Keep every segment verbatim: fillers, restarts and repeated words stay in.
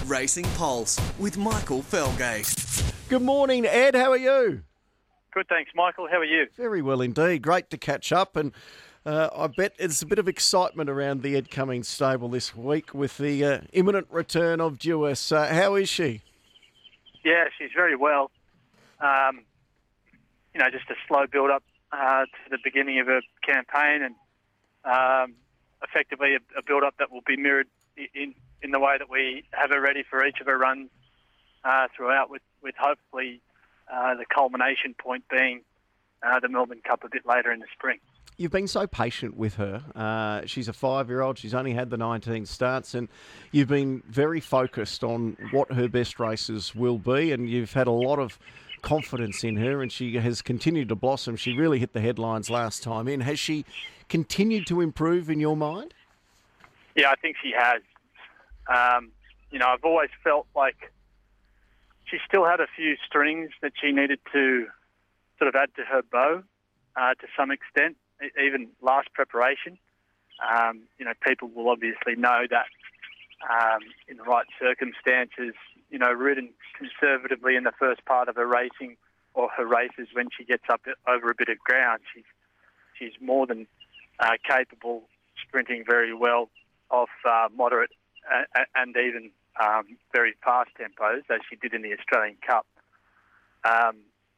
Racing Pulse with Michael Felgate. Good morning, Ed. How are you? Good, thanks, Michael. How are you? Very well indeed. Great to catch up, and uh, I bet there's a bit of excitement around the Ed Cummings stable this week with the uh, imminent return of Jewess. Uh, how is she? Yeah, she's very well. Um, you know, just a slow build-up uh, to the beginning of her campaign, and um, effectively a, a build-up that will be mirrored in in the way that we have her ready for each of her runs uh, throughout, with, with hopefully uh, the culmination point being uh, the Melbourne Cup a bit later in the spring. You've been so patient with her. Uh, she's a five-year-old. She's only had the nineteen starts, and you've been very focused on what her best races will be, and you've had a lot of confidence in her, and she has continued to blossom. She really hit the headlines last time in. Has she continued to improve in your mind? Yeah, I think she has. Um, you know, I've always felt like she still had a few strings that she needed to sort of add to her bow uh, to some extent, even last preparation. Um, you know, people will obviously know that um, in the right circumstances, you know, ridden conservatively in the first part of her racing or her races when she gets up over a bit of ground, she's, she's more than uh, capable, sprinting very well off uh, moderate and even um, very fast tempos, as she did in the Australian Cup. Um,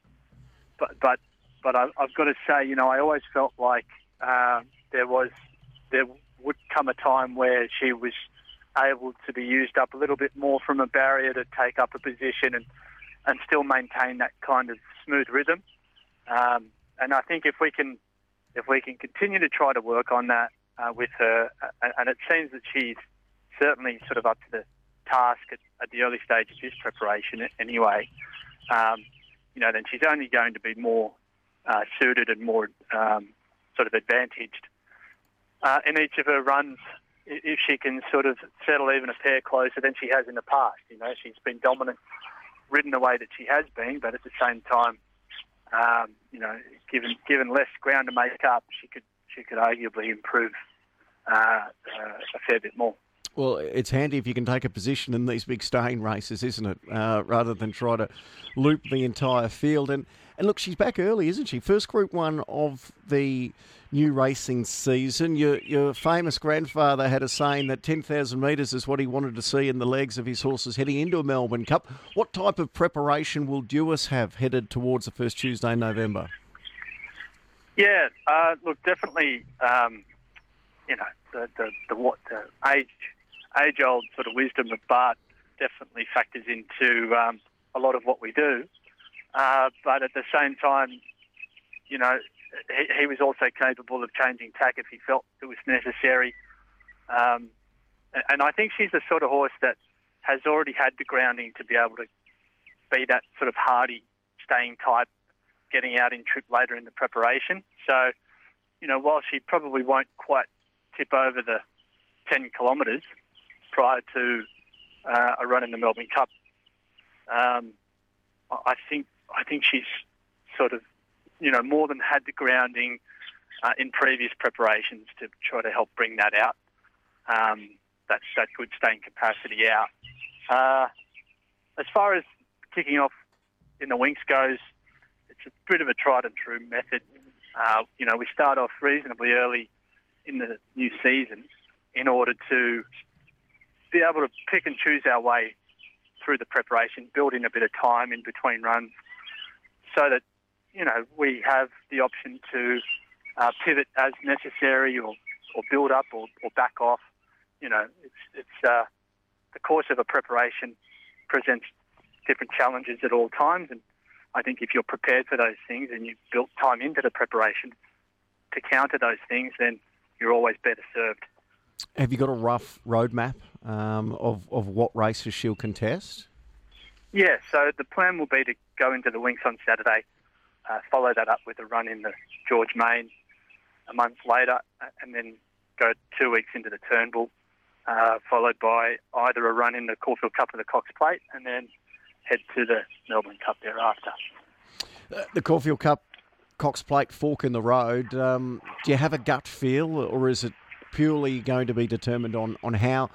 but but but I've, I've got to say, you know, I always felt like uh, there was there would come a time where she was able to be used up a little bit more from a barrier to take up a position and, and still maintain that kind of smooth rhythm. Um, and I think if we can if we can continue to try to work on that uh, with her, and, and it seems that she's certainly sort of up to the task at, at the early stage of this preparation anyway, um, you know, then she's only going to be more uh, suited and more um, sort of advantaged uh, in each of her runs if she can sort of settle even a pair closer than she has in the past. You know, she's been dominant, ridden the way that she has been, but at the same time, um, you know, given given less ground to make up, she could she could arguably improve uh, uh, a fair bit more. Well, it's handy if you can take a position in these big staying races, isn't it? Uh, rather than try to loop the entire field. And, and look, she's back early, isn't she? First Group One of the new racing season. Your your famous grandfather had a saying that ten thousand metres is what he wanted to see in the legs of his horses heading into a Melbourne Cup. What type of preparation will Jewess have headed towards the first Tuesday in November? Yeah, uh, look, definitely, um, you know, the, the, the, what, the age... age-old sort of wisdom of Bart definitely factors into um, a lot of what we do. Uh, but at the same time, you know, he, he was also capable of changing tack if he felt it was necessary. Um, and I think she's the sort of horse that has already had the grounding to be able to be that sort of hardy, staying type, getting out in trip later in the preparation. So, you know, while she probably won't quite tip over the ten kilometres, prior to uh, a run in the Melbourne Cup, um, I think I think she's sort of, you know, more than had the grounding uh, in previous preparations to try to help bring that out, um, that that good staying capacity out. Uh, as far as kicking off in the Winx goes, it's a bit of a tried and true method. Uh, you know, we start off reasonably early in the new season in order to be able to pick and choose our way through the preparation, build in a bit of time in between runs so that, you know, we have the option to uh, pivot as necessary or, or build up or, or back off. You know, it's, it's uh, the course of a preparation presents different challenges at all times, and I think if you're prepared for those things and you've built time into the preparation to counter those things, then you're always better served. Have you got a rough roadmap um, of, of what races she'll contest? Yeah, so the plan will be to go into the Winx on Saturday, uh, follow that up with a run in the George Main a month later, and then go two weeks into the Turnbull, uh, followed by either a run in the Caulfield Cup or the Cox Plate, and then head to the Melbourne Cup thereafter. Uh, the Caulfield Cup, Cox Plate, fork in the road. Um, do you have a gut feel, or is it purely going to be determined on, on how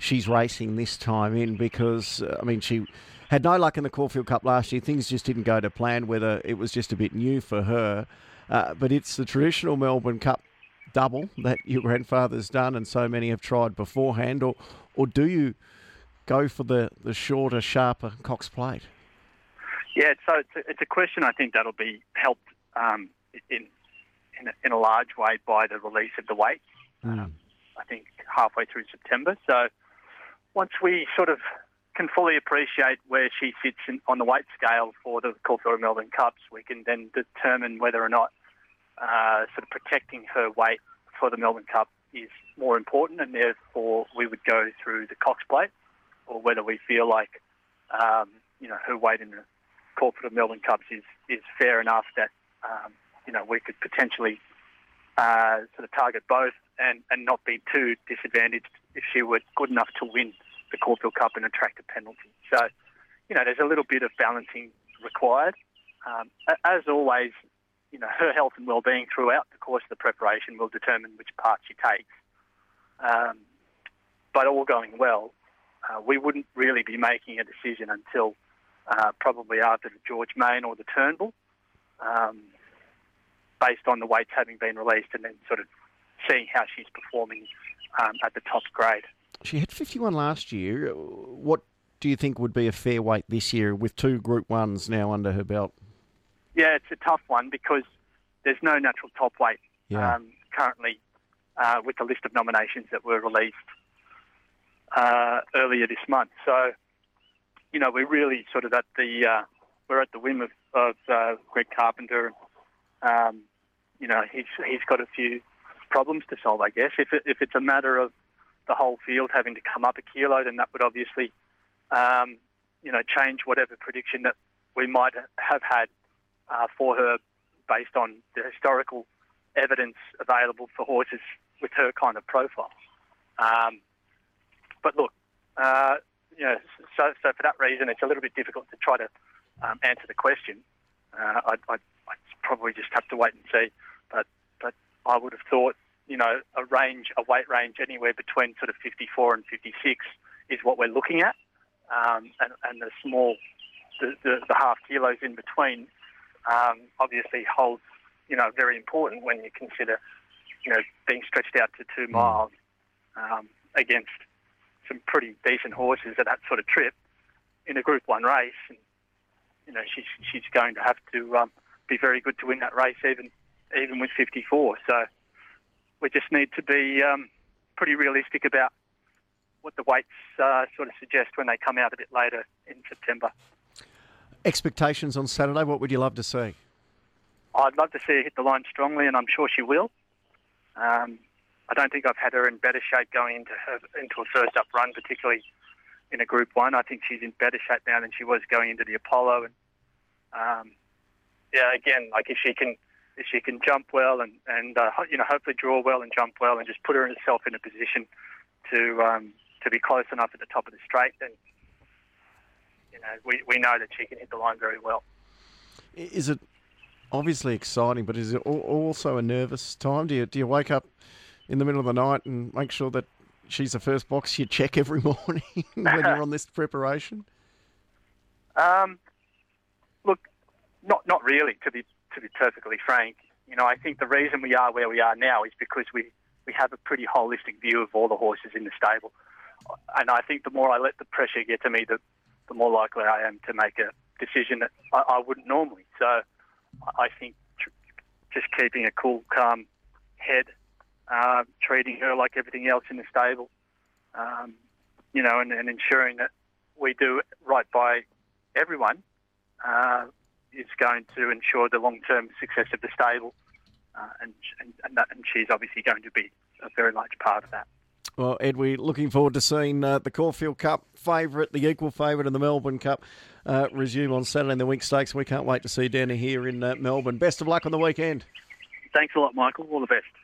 she's racing this time in because, uh, I mean, she had no luck in the Caulfield Cup last year. Things just didn't go to plan, whether it was just a bit new for her. Uh, but it's the traditional Melbourne Cup double that your grandfather's done and so many have tried beforehand, or or do you go for the, the shorter, sharper Cox Plate? Yeah, so it's a, it's a question I think that'll be helped um, in in a, in a large way by the release of the weight. Mm. Um, I think halfway through September. So once we sort of can fully appreciate where she sits in, on the weight scale for the Caulfield Melbourne Cups, we can then determine whether or not uh, sort of protecting her weight for the Melbourne Cup is more important, and therefore we would go through the Cox Plate, or whether we feel like um, you know her weight in the Caulfield Melbourne Cups is, is fair enough that um, you know we could potentially uh, sort of target both and, and not be too disadvantaged if she were good enough to win the Caulfield Cup and attract a penalty. So, you know, there's a little bit of balancing required. Um, as always, you know, her health and well-being throughout the course of the preparation will determine which part she takes. Um, but all going well, uh, we wouldn't really be making a decision until uh, probably after the George Main or the Turnbull, um, based on the weights having been released, and then sort of seeing how she's performing um, at the top grade. She had fifty-one last year. What do you think would be a fair weight this year with two Group Ones now under her belt? Yeah, it's a tough one because there's no natural top weight yeah. um, currently uh, with the list of nominations that were released uh, earlier this month. So, you know, we're really sort of at the uh, we're at the whim of, of uh, Greg Carpenter. Um, you know, he's he's got a few problems to solve, I guess. If it, if it's a matter of the whole field having to come up a kilo, then that would obviously, um, you know, change whatever prediction that we might have had uh, for her based on the historical evidence available for horses with her kind of profile. Um, but look, uh, you know, so, so for that reason, it's a little bit difficult to try to um, answer the question. Uh, I'd, I'd, I'd probably just have to wait and see. But, but I would have thought, you know, a range, a weight range anywhere between sort of fifty-four and fifty-six is what we're looking at. Um, and, and the small, the, the, the half kilos in between um, obviously holds, you know, very important when you consider, you know, being stretched out to two miles um, against some pretty decent horses at that sort of trip in a Group One race. And, you know, she's, she's going to have to um, be very good to win that race, even even with fifty-four. So we just need to be um, pretty realistic about what the weights uh, sort of suggest when they come out a bit later in September. Expectations on Saturday, what would you love to see? I'd love to see her hit the line strongly, and I'm sure she will. Um, I don't think I've had her in better shape going into her into a first up run, particularly in a Group One. I think she's in better shape now than she was going into the Apollo. And um, yeah, again, like if she can if she can jump well and and uh, you know hopefully draw well and jump well and just put herself in a position to um, to be close enough at the top of the straight, then you know we we know that she can hit the line very well. Is it obviously exciting, but is it also a nervous time? Do you do you wake up in the middle of the night and make sure that she's the first box you check every morning when you're on this preparation? Um, look, not not really. To be to be perfectly frank, you know, I think the reason we are where we are now is because we, we have a pretty holistic view of all the horses in the stable, and I think the more I let the pressure get to me, the the more likely I am to make a decision that I, I wouldn't normally. So I think tr- just keeping a cool, calm head, uh, treating her like everything else in the stable, um, you know, and, and ensuring that we do right by everyone uh, is going to ensure the long-term success of the stable, uh, and, and, and, that, and she's obviously going to be a very large part of that. Well, Ed, we're looking forward to seeing uh, the Caulfield Cup favourite, the equal favourite in the Melbourne Cup uh, resume on Saturday in the Winx Stakes. We can't wait to see Danny here in uh, Melbourne. Best of luck on the weekend. Thanks a lot, Michael. All the best.